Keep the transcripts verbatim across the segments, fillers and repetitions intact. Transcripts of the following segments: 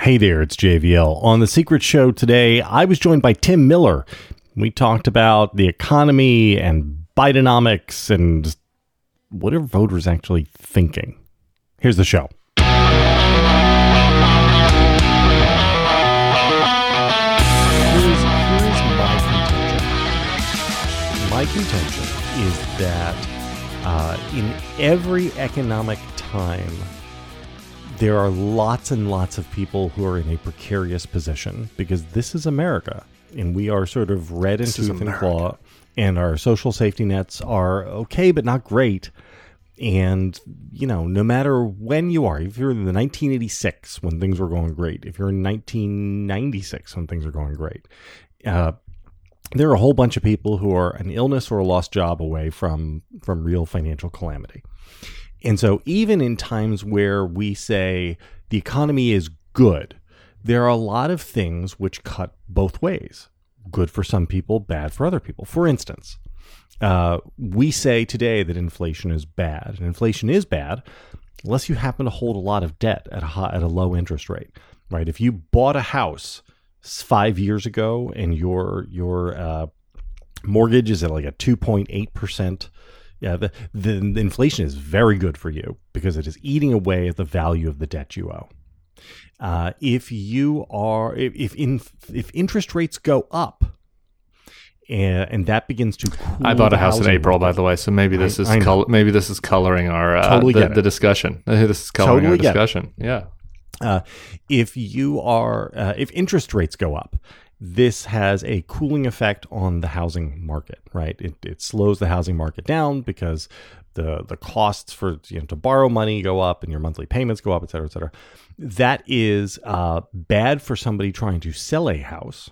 Hey there, it's J V L. On The Secret Show today, I was joined by Tim Miller. We talked about the economy and Bidenomics and what are voters actually thinking. Here's the show. Here's, here's my contention. My contention is that uh, in every economic time, there are lots and lots of people who are in a precarious position because this is America and we are sort of red in tooth and claw and our social safety nets are okay, but not great. And, you know, no matter when you are, if you're in the nineteen eighty-six when things were going great, if you're in nineteen ninety-six when things are going great, uh, there are a whole bunch of people who are an illness or a lost job away from, from real financial calamity. And so even in times where we say the economy is good, there are a lot of things which cut both ways. Good for some people, bad for other people. For instance, uh, we say today that inflation is bad. And inflation is bad unless you happen to hold a lot of debt at a high, at a low interest rate, right? If you bought a house five years ago and your your uh, mortgage is at like a two point eight percent, yeah, the, the, the inflation is very good for you because it is eating away at the value of the debt you owe. Uh, if you are, if if, in, if interest rates go up, and, and that begins to cool I bought a house in April, market, by the way, so maybe this I, is I col- maybe this is coloring our uh, totally the, the discussion. This is coloring totally our discussion. Yeah. Uh, if you are, uh, if interest rates go up, this has a cooling effect on the housing market, right? It, it slows the housing market down because the the costs for you know to borrow money go up and your monthly payments go up, et cetera, et cetera. That is uh, bad for somebody trying to sell a house,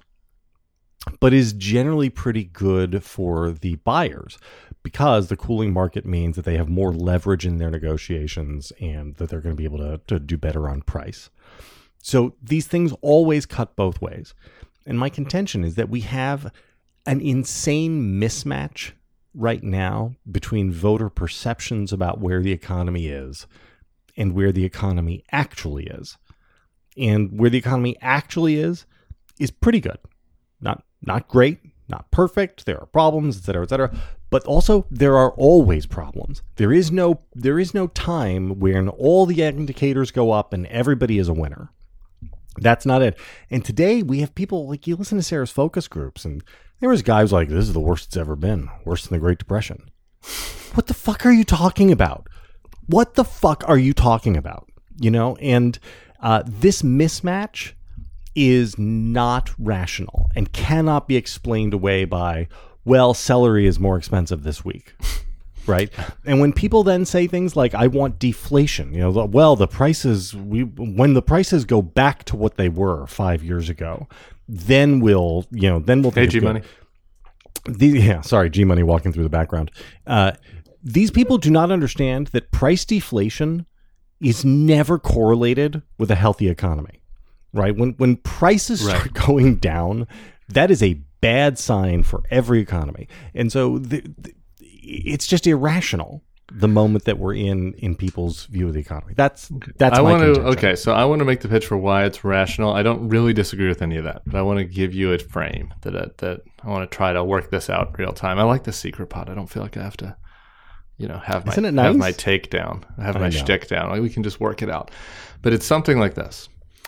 but is generally pretty good for the buyers because the cooling market means that they have more leverage in their negotiations and that they're going to be able to, to do better on price. So these things always cut both ways. And my contention is that we have an insane mismatch right now between voter perceptions about where the economy is and where the economy actually is. And where the economy actually is, is pretty good. Not not great, not perfect. There are problems, et cetera, et cetera. But also there are always problems. There is no there is no time when all the indicators go up and everybody is a winner. That's not it. And today we have people like you listen to Sarah's focus groups and there was guys like, this is the worst it's ever been. Worse than the Great Depression. What the fuck are you talking about? What the fuck are you talking about? You know, and uh, this mismatch is not rational and cannot be explained away by, well, celery is more expensive this week. Right. And when people then say things like, I want deflation, you know, well, the prices, we when the prices go back to what they were five years ago, then we'll, you know, then we'll. Hey, G Money. The, yeah. Sorry. G Money walking through the background. Uh, these people do not understand that price deflation is never correlated with a healthy economy. Right. When, when prices right. start going down, that is a bad sign for every economy. And so the, the it's just irrational the moment that we're in in people's view of the economy. That's that's I my want to contention. okay. So I want to make the pitch for why it's rational. I don't really disagree with any of that, but I want to give you a frame that that, that I want to try to work this out real time. I like the secret pod. I don't feel like I have to, you know, have my Isn't it nice? have my take down, have I my know. shtick down. Like we can just work it out. But it's something like this,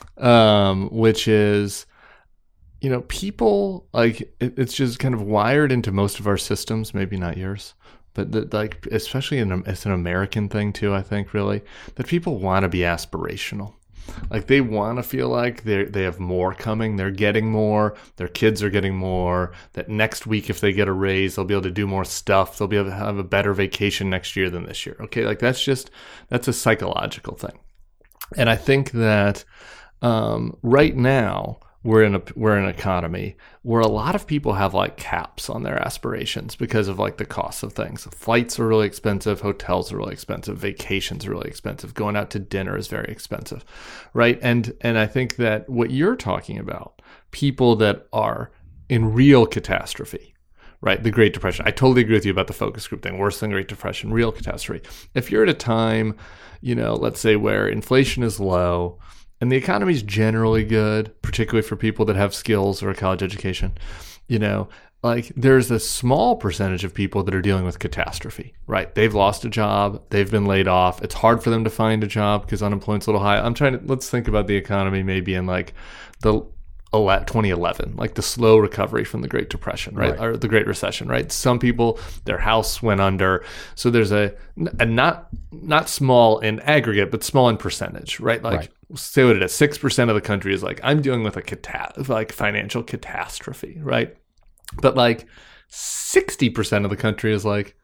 um, which is. You know, people like it, it's just kind of wired into most of our systems, maybe not yours, but the, like especially in it's an American thing too. I think really that people want to be aspirational, like they want to feel like they they have more coming, they're getting more, their kids are getting more. That next week, if they get a raise, they'll be able to do more stuff. They'll be able to have a better vacation next year than this year. Okay, like that's just that's a psychological thing, and I think that um, right now. We're in a we're in an economy where a lot of people have like caps on their aspirations because of like the cost of things. Flights are really expensive, hotels are really expensive, vacations are really expensive, going out to dinner is very expensive, right? And and I think that what you're talking about, people that are in real catastrophe, right? The Great Depression. I totally agree with you about the focus group thing. Worse than Great Depression, real catastrophe. If you're at a time, you know, let's say where inflation is low and the economy is generally good, particularly for people that have skills or a college education, you know, like there's a small percentage of people that are dealing with catastrophe, right? They've lost a job. They've been laid off. It's hard for them to find a job because unemployment's a little high. I'm trying to, let's think about the economy maybe in like the twenty eleven, like the slow recovery from the Great Depression, right? Right. Or the Great Recession, right? Some people, their house went under. So there's a, a not, not small in aggregate, but small in percentage, right? Like Right. say what it is, six percent of the country is like, I'm dealing with a cata- like financial catastrophe, right? But like sixty percent of the country is like,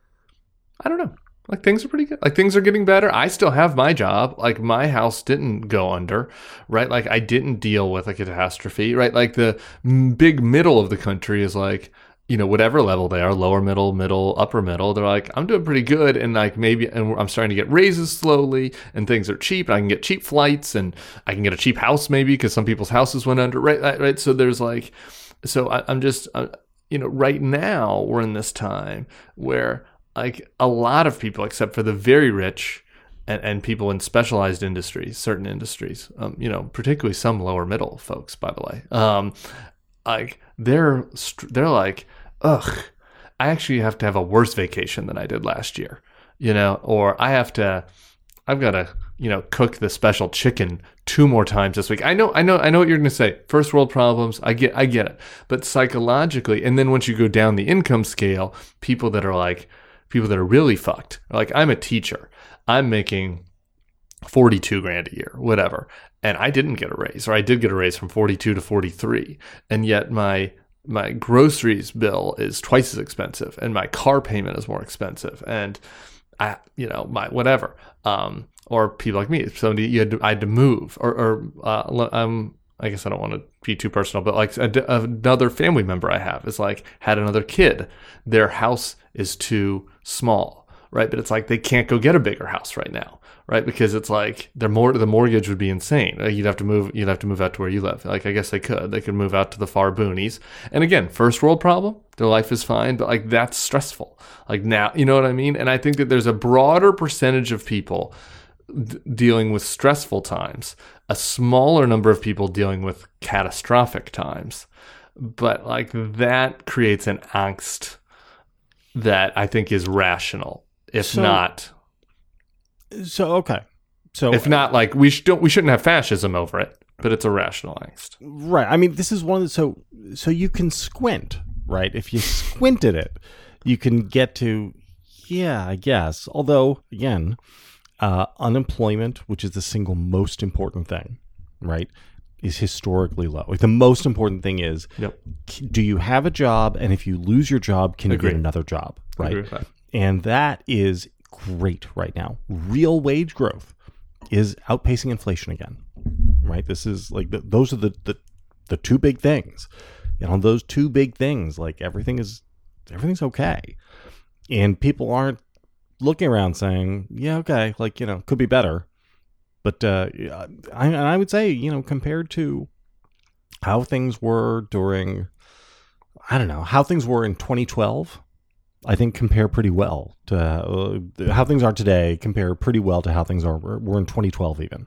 I don't know. Like things are pretty good. Like things are getting better. I still have my job. Like my house didn't go under, right? Like I didn't deal with a catastrophe, right? Like the m- big middle of the country is like, you know, whatever level they are, lower middle, middle, upper middle, they're like, I'm doing pretty good. And like maybe, and I'm starting to get raises slowly and things are cheap and I can get cheap flights and I can get a cheap house maybe because some people's houses went under, right? Right. right? So there's like, so I, I'm just, uh, you know, right now we're in this time where like a lot of people, except for the very rich and, and people in specialized industries, certain industries, um, you know, particularly some lower middle folks, by the way, um, like they're, they're like, ugh, I actually have to have a worse vacation than I did last year, you know, or I have to, I've got to, you know, cook the special chicken two more times this week. I know, I know, I know what you're going to say. First world problems. I get, I get it. But psychologically, and then once you go down the income scale, people that are like, people that are really fucked, like I'm a teacher, I'm making forty-two grand a year, whatever. And I didn't get a raise, or I did get a raise from forty-two to forty-three. And yet my, my groceries bill is twice as expensive and my car payment is more expensive. And I, you know, my, whatever. Um, or people like me, somebody you had to, I had to move, or, or uh, um, I guess I don't want to be too personal, but like a, another family member I have is like had another kid. Their house is too small, right? But it's like they can't go get a bigger house right now, right? Because it's like their more the mortgage would be insane. Like you'd have to move. You'd have to move out to where you live. Like I guess they could. They could move out to the far boonies. And again, first world problem. Their life is fine, but like that's stressful. Like now, you know what I mean? And I think that there's a broader percentage of people d- dealing with stressful times, a smaller number of people dealing with catastrophic times. But like that creates an angst that I think is rational, if So- not, So okay, so if not like we sh- don't we shouldn't have fascism over it, but it's a rational angst. right. I mean, this is one of the, so so you can squint, right? If you squint at it, you can get to yeah, I guess. Although again, uh, unemployment, which is the single most important thing, right, is historically low. Like the most important thing is, Yep. do you have a job? And if you lose your job, can you Agree. get another job? Right. Agree with that. And that is great right now. Real wage growth is outpacing inflation again, right? This is like, the, those are the, the, the two big things. And on those two big things, like everything is, everything's okay. And people aren't looking around saying, yeah, okay, like, you know, could be better. But uh, I, and I would say, you know, compared to how things were during, I don't know, how things were in twenty twelve, I think compare pretty well to uh, how things are today, compare pretty well to how things are were in twenty twelve even.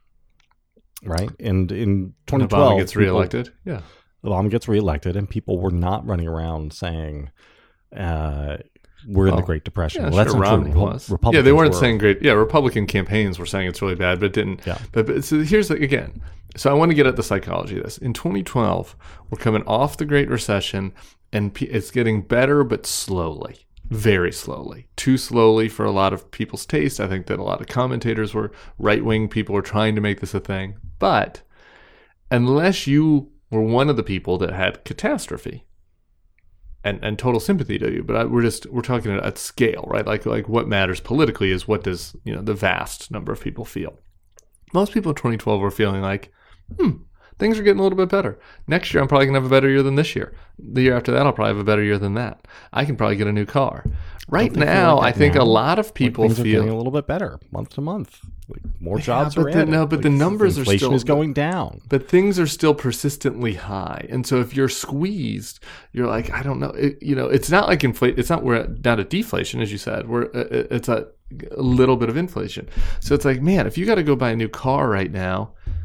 Right? And in twenty twelve, Obama gets people- reelected. Yeah. Obama gets reelected, and people were not running around saying, uh, we're in the Well, Great Depression. Yeah, well, that's sure, not true. Romney Repu- was. Republicans yeah, they weren't were. saying great. Yeah, Republican campaigns were saying it's really bad, but it didn't. Yeah. But, but so here's the, again. So I want to get at the psychology of this. In twenty twelve, we're coming off the Great Recession, and p- it's getting better, but slowly, very slowly, too slowly for a lot of people's taste. I think that a lot of commentators were right wing people were trying to make this a thing, but unless you were one of the people that had catastrophe. And, and total sympathy to you, but I, we're just we're talking at, at scale, right? Like like what matters politically is what does you know the vast number of people feel. Most people in twenty twelve were feeling like, hmm, things are getting a little bit better. Next year, I'm probably gonna have a better year than this year. The year after that, I'll probably have a better year than that. I can probably get a new car. Right Don't they feel now, like I that think now? a lot of Like people things are getting a feel. little bit better month to month. Like more Yeah, jobs but are the- added. no, but Like the numbers are inflation still- is going down. But things are still persistently high, and so if you're squeezed, you're like, I don't know, it, you know, it's not like inflation. It's not we're at, not a deflation, as you said. We're uh, it's a, a little bit of inflation. So it's like, man, if you got to go buy a new car right now,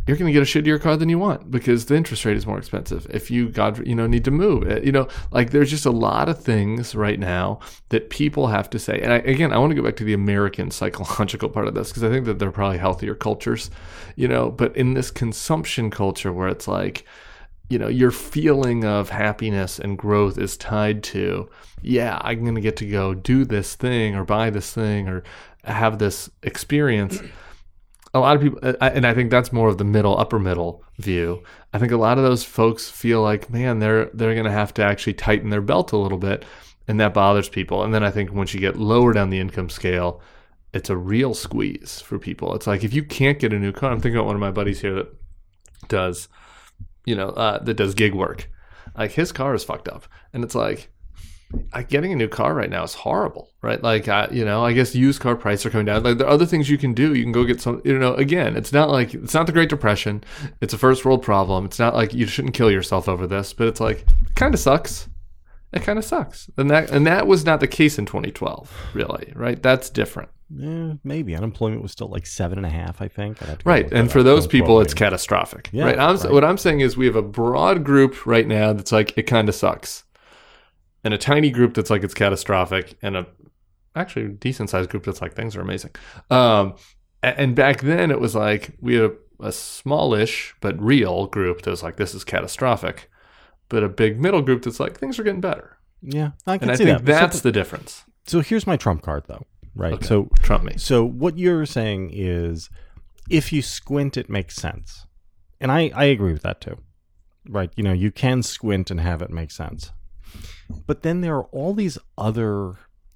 you're going to get a shittier car than you want because the interest rate is more expensive. If you, God, you know, need to move, you know, like there's just a lot of things right now that people have to say. And I, again, I want to go back to the American psychological part of this because I think that they're probably healthier cultures, you know, but in this consumption culture where it's like, you know, your feeling of happiness and growth is tied to, yeah, I'm going to get to go do this thing or buy this thing or have this experience. A lot of people, and I think that's more of the middle, upper middle view. I think a lot of those folks feel like, man, they're they're going to have to actually tighten their belt a little bit, and that bothers people. And then I think once you get lower down the income scale, it's a real squeeze for people. It's like if you can't get a new car, I'm thinking about one of my buddies here that does, you know, uh, that does gig work. Like his car is fucked up, and it's like, I, getting a new car right now is horrible, right? Like, I, you know, I guess used car prices are coming down. Like, there are other things you can do. You can go get some, you know, again, it's not like, it's not the Great Depression. It's a first world problem. It's not like you shouldn't kill yourself over this, but it's like, it kind of sucks. It kind of sucks. And that, and that was not the case in twenty twelve, really, right? That's different. Yeah, maybe. Unemployment was still like seven and a half, I think. I'd have to go Right. look And that for up. those Don't people, quote it's me. catastrophic, Yeah, right? I'm, right. What I'm saying is we have a broad group right now that's like, it kind of sucks. And a tiny group that's like it's catastrophic, and a actually decent sized group that's like things are amazing. Um, and, and back then it was like we had a, a smallish but real group that was like this is catastrophic, but a big middle group that's like things are getting better. Yeah, I can And I see think that. that's so, the difference. so here's my trump card, though. Right. Okay. So Trump me. So what you're saying is, if you squint, it makes sense, and I I agree with that too. Right. You know, you can squint and have it make sense. But then there are all these other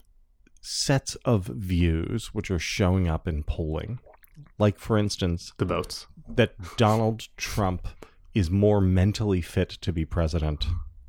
sets of views which are showing up in polling. Like, for instance, The votes. that Donald Trump is more mentally fit to be president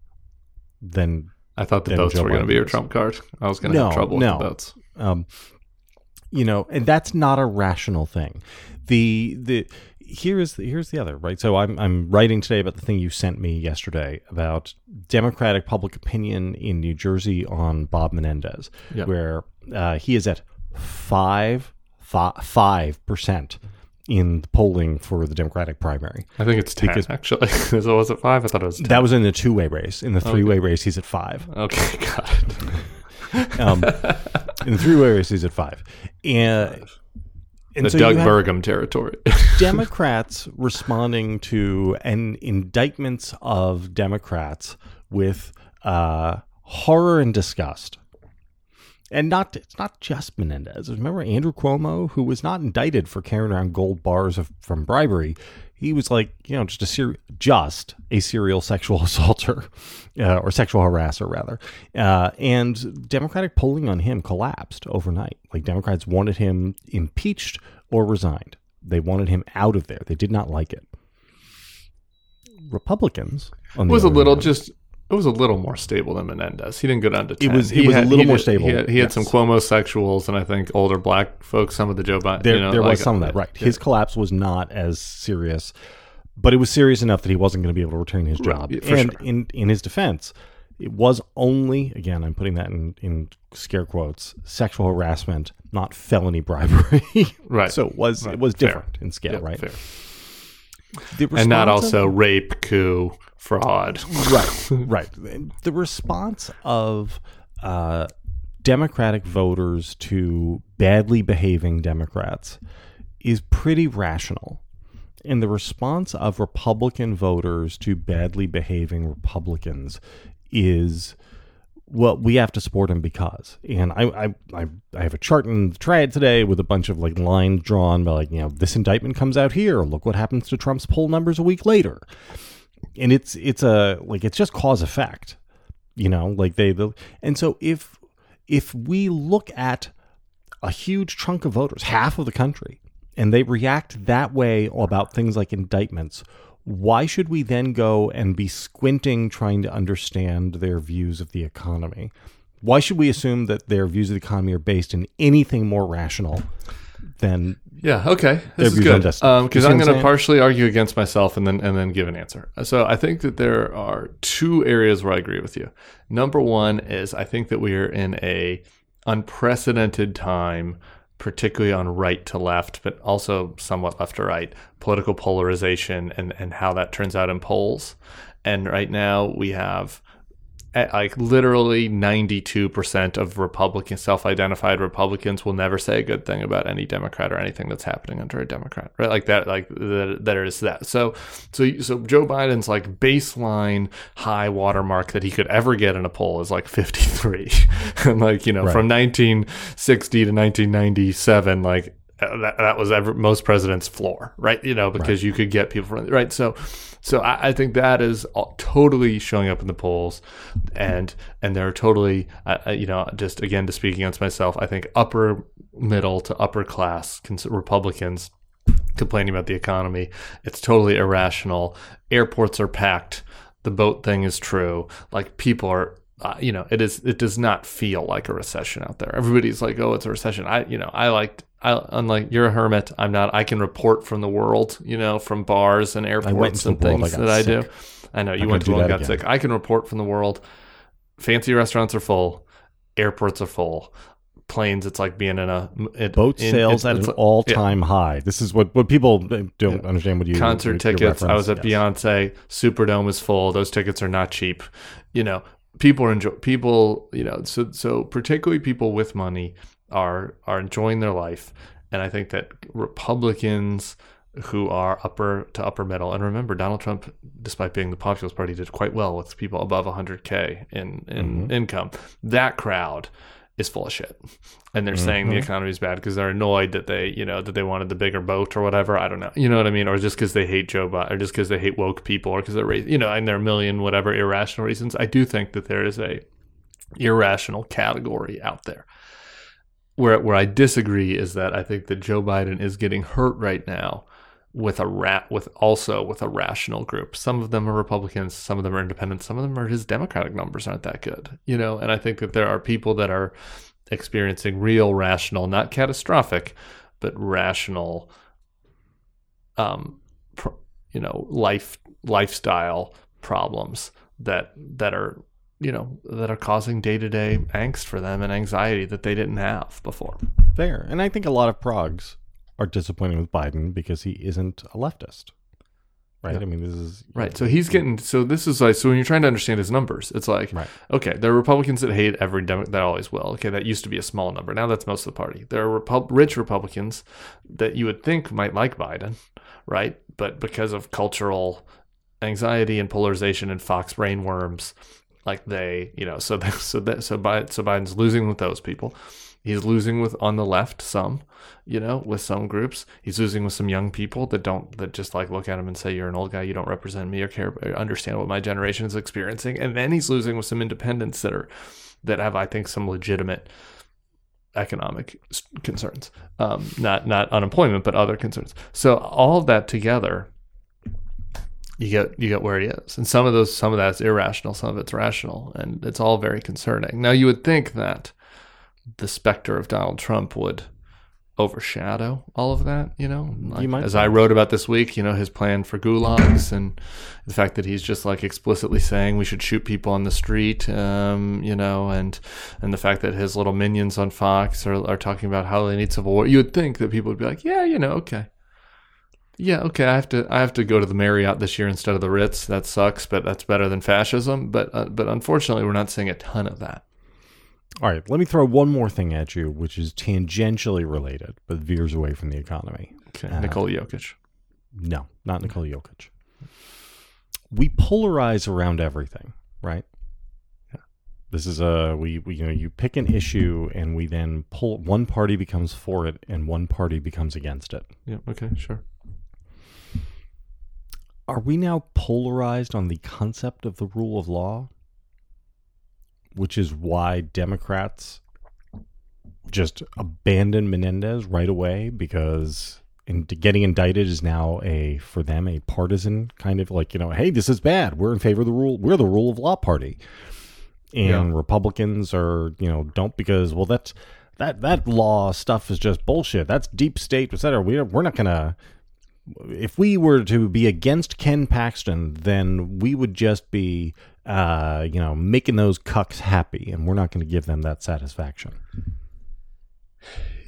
than... I thought the Then votes Joe were going to be your Biden is. trump card. I was going to No, have trouble no. with the votes. Um, you know, and that's not a rational thing. The the here's the, here's the other, right. So I'm I'm writing today about the thing you sent me yesterday about Democratic public opinion in New Jersey on Bob Menendez, Yep. where uh, he is at five five percent in the polling for the Democratic primary. I think it's ten, Because- actually. So was it five? I thought it was ten. That was in the two way race. In the three way race, he's at five. Okay, got it. Um, in the three way race, he's at five. And and The so Doug you have Burgum territory. Democrats responding to and indictments of Democrats with uh, horror and disgust. And not it's not just Menendez. Remember Andrew Cuomo, who was not indicted for carrying around gold bars of, from bribery. He was like, you know, just a ser- just a serial sexual assaulter uh, or sexual harasser, rather. Uh, and Democratic polling on him collapsed overnight. Like, Democrats wanted him impeached or resigned. They wanted him out of there. They did not like it. Republicans, on It the was a other little hand, just. It was a little more stable than Menendez. He didn't go down to ten. It was- it He was a had- little he more did- stable, He had, he had yes. some Cuomo-sexuals and I think older black folks, some of the Joe Biden. There, you know, there like, was some of that, uh, right. yeah. His collapse was not as serious, but it was serious enough that he wasn't going to be able to retain his Right, job. yeah, for and sure. in, in his defense, it was only, again, I'm putting that in, in scare quotes, sexual harassment, not felony bribery. Right. So it was Right. it was Fair. different in scale, Yeah, right? fair. The And not response also of- rape, coup, fraud. right, right. The response of uh, Democratic voters to badly behaving Democrats is pretty rational. And the response of Republican voters to badly behaving Republicans is, well, we have to support him because. And I, I, I, I have a chart in the Triad today with a bunch of like lines drawn by, like, you know, this indictment comes out here. Look what happens to Trump's poll numbers a week later. And it's it's a like it's just cause effect, you know, like they the and so if if we look at a huge chunk of voters, half of the country, and they react that way about things like indictments, why should we then go and be squinting trying to understand their views of the economy? Why should we assume that their views of the economy are based in anything more rational than Yeah. Okay. Their This is views on good destiny. because You see I'm what I'm going to saying? partially argue against myself and then and then give an answer. So I think that there are two areas where I agree with you. Number one is I think that we are in a unprecedented time particularly on right to left, but also somewhat left to right, political polarization and, and how that turns out in polls. And right now we have like literally ninety-two percent of Republican self-identified Republicans will never say a good thing about any Democrat or anything that's happening under a Democrat, right? Like that, like that, that is that. So, so, so Joe Biden's like baseline high watermark that he could ever get in a poll is like fifty-three. And like, you know, right. From nineteen sixty to nineteen ninety-seven, like that, that was ever, most presidents' floor, right? You know, because right. you could get people from, right? So, So I, I think that is all, totally showing up in the polls, and and they're totally, uh, you know, just again to speak against myself, I think upper middle to upper class cons- Republicans complaining about the economy. It's totally irrational. Airports are packed. The boat thing is true. Like people are. Uh, you know, it is. It does not feel like a recession out there. Everybody's like, "Oh, it's a recession." I, you know, I liked. I unlike you're a hermit. I'm not. I can report from the world. You know, from bars and airports and things I that I sick. do. I know you I went to the world and got again. sick. I can report from the world. Fancy restaurants are full. Airports are full. Planes. It's like being in a it, boat in, sales it's, at it's an like, all-time yeah. high. This is what what people don't yeah. understand. What you concert your, tickets. Your I was at yes. Beyonce. Superdome is full. Those tickets are not cheap. You know. People are enjoy people, you know, so so particularly people with money are are enjoying their life, and I think that Republicans who are upper to upper middle, and remember Donald Trump, despite being the populist party, did quite well with people above one hundred K in in mm-hmm. income. That crowd is full of shit, and they're mm-hmm. saying the economy is bad because they're annoyed that they, you know, that they wanted the bigger boat or whatever. I don't know, you know what I mean, or just because they hate Joe Biden, or just because they hate woke people, or because they're, you know, and there are a million whatever irrational reasons. I do think that there is a irrational category out there. Where where I disagree is that I think that Joe Biden is getting hurt right now with a rat with also with a rational group. Some of them are Republicans, some of them are independents, some of them are his Democratic numbers aren't that good, you know. And I think that there are people that are experiencing real rational, not catastrophic, but rational, um, pr- you know, life lifestyle problems that that are you know that are causing day to day angst for them and anxiety that they didn't have before. Fair, and I think a lot of progs are disappointed with Biden because he isn't a leftist, right? Yeah. I mean, this is right. So he's getting. So this is like. So when you're trying to understand his numbers, it's like, right. okay, there are Republicans that hate every Democrat. That always will. Okay, that used to be a small number. Now that's most of the party. There are Repu- rich Republicans that you would think might like Biden, right? But because of cultural anxiety and polarization and Fox brainworms, like they, you know, so that, so that so Biden, so Biden's losing with those people. He's losing with on the left some, you know, with some groups. He's losing with some young people that don't, that just like look at him and say, you're an old guy, you don't represent me or care or understand what my generation is experiencing. And then he's losing with some independents that are, that have, I think, some legitimate economic concerns, um, not not unemployment, but other concerns. So all of that together, you get you get where he is, and some of those, some of that's irrational, some of it's rational, and it's all very concerning. Now you would think that the specter of Donald Trump would overshadow all of that, you know, like, you as I wrote about this week, you know, his plan for gulags and the fact that he's just like explicitly saying we should shoot people on the street, um, you know, and and the fact that his little minions on Fox are, are talking about how they need civil war. You would think that people would be like, yeah, you know, okay. Yeah, okay, I have to I have to go to the Marriott this year instead of the Ritz. That sucks, but that's better than fascism. But uh, but unfortunately, we're not seeing a ton of that. All right, let me throw one more thing at you, which is tangentially related, but veers away from the economy. Okay, uh, Nikola Jokic. No, not Nikola Jokic. We polarize around everything, right? Yeah. This is a we, we you know you pick an issue and we then pull one party becomes for it and one party becomes against it. Yeah. Okay. Sure. Are we now polarized on the concept of the rule of law? Which is why Democrats just abandon Menendez right away, because in, getting indicted is now a, for them, a partisan kind of like, you know, hey, this is bad. We're in favor of the rule. We're the rule of law party. And yeah. Republicans are, you know, don't because, well, that's, that, that law stuff is just bullshit. That's deep state, et cetera. We, we're not going to, if we were to be against Ken Paxton, then we would just be, uh, you know, making those cucks happy, and we're not going to give them that satisfaction.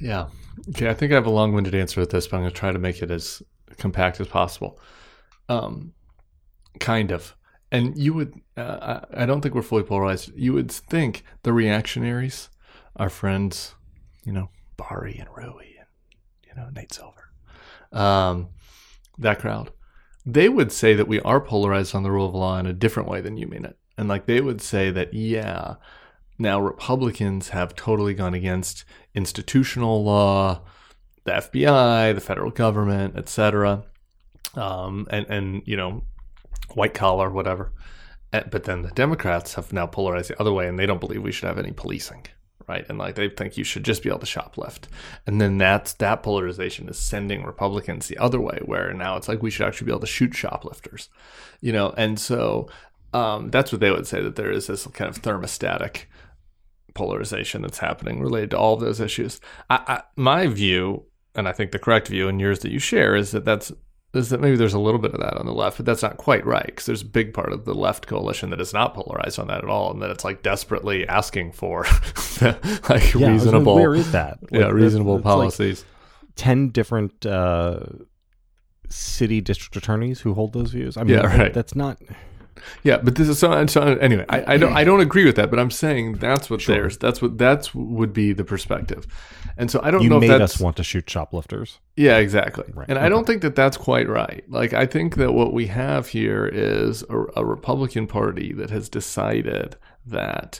Yeah. Okay, I think I have a long-winded answer to this, but I'm going to try to make it as compact as possible. Um, kind of. And you would, uh, I don't think we're fully polarized. You would think the reactionaries, our friends, you know, Bari and Rui and, you know, Nate Silver, um, that crowd, they would say that we are polarized on the rule of law in a different way than you mean it. And like they would say that, yeah, now Republicans have totally gone against institutional law, the F B I, the federal government, et cetera, um, and, and, you know, white collar, whatever. But then the Democrats have now polarized the other way, and they don't believe we should have any policing, right? And like they think you should just be able to shoplift. And then that's that polarization is sending Republicans the other way, where now it's like we should actually be able to shoot shoplifters, you know? And so um, that's what they would say, that there is this kind of thermostatic polarization that's happening related to all of those issues. I, I, my view, and I think the correct view and yours that you share, is that that's is that maybe there's a little bit of that on the left, but that's not quite right, because there's a big part of the left coalition that is not polarized on that at all, and that it's like desperately asking for like yeah, reasonable, where is that? Like, yeah, reasonable it's policies. Like ten different uh, city district attorneys who hold those views. I mean, yeah, right. That's not. Yeah, but this is so. so anyway, I, I don't. I don't agree with that. But I'm saying that's what Sure. theirs. That's what that's would be the perspective. And so I don't you know if made that's us want to shoot shoplifters. Yeah, exactly. Right. And Okay. I don't think that that's quite right. Like, I think that what we have here is a, a Republican Party that has decided that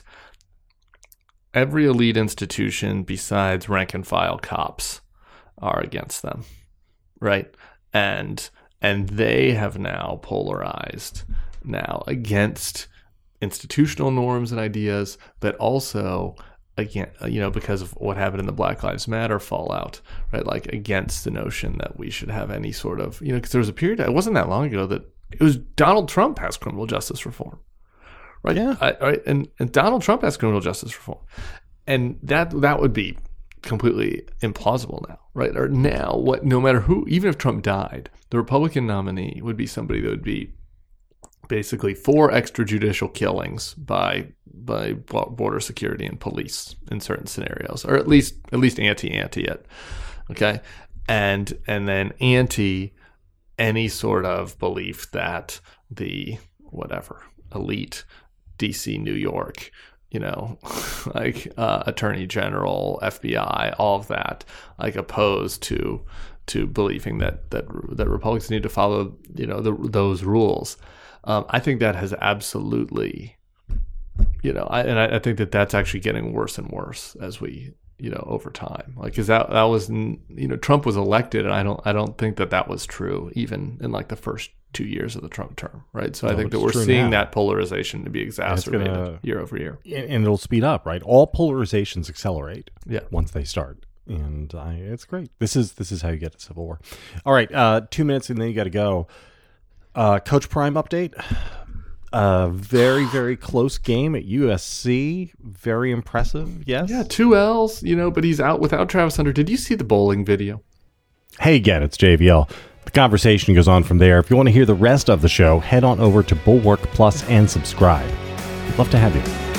every elite institution besides rank and file cops are against them, right? And and they have now polarized now against institutional norms and ideas, but also again, you know, because of what happened in the Black Lives Matter fallout, right? Like against the notion that we should have any sort of, you know, because there was a period, it wasn't that long ago, that it was Donald Trump passed criminal justice reform, right? Yeah. I, right? And, and Donald Trump has criminal justice reform. And that that would be completely implausible now, right? Or now, what? No matter who, even if Trump died, the Republican nominee would be somebody that would be basically for extrajudicial killings by by border security and police in certain scenarios, or at least at least anti-anti it, okay, and and then anti any sort of belief that the whatever elite D C, New York, you know, like uh, Attorney General, F B I, all of that, like opposed to to believing that that that Republicans need to follow, you know, the, those rules. Um, I think that has absolutely, you know, I, and I, I think that that's actually getting worse and worse as we, you know, over time. Like, because that that was, you know, Trump was elected, and I don't I don't think that that was true even in like the first two years of the Trump term, right? So no, I think that we're seeing now. that polarization to be exacerbated gonna, year over year, and it'll speed up, right? All polarizations accelerate, yeah, once they start. And I, it's great. This is this is how you get a civil war. All right, uh, two minutes and then you got to go. Uh, Coach Prime update. Uh, very, very close game at U S C. Very impressive. Yes. Yeah, two L's, you know, but he's out without Travis Hunter. Did you see the bowling video? Hey, again, it's J V L. The conversation goes on from there. If you want to hear the rest of the show, head on over to Bulwark Plus and subscribe. We'd love to have you.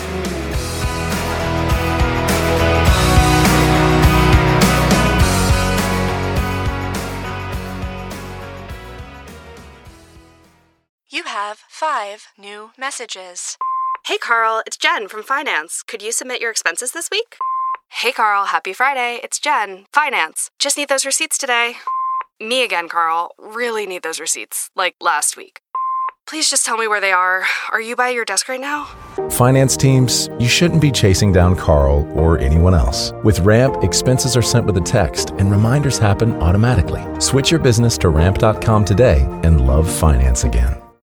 You have five new messages. Hey, Carl, it's Jen from Finance. Could you submit your expenses this week? Hey, Carl, happy Friday. It's Jen, Finance. Just need those receipts today. Me again, Carl. Really need those receipts, like last week. Please just tell me where they are. Are you by your desk right now? Finance teams, you shouldn't be chasing down Carl or anyone else. With Ramp, expenses are sent with a text and reminders happen automatically. Switch your business to ramp dot com today and love finance again.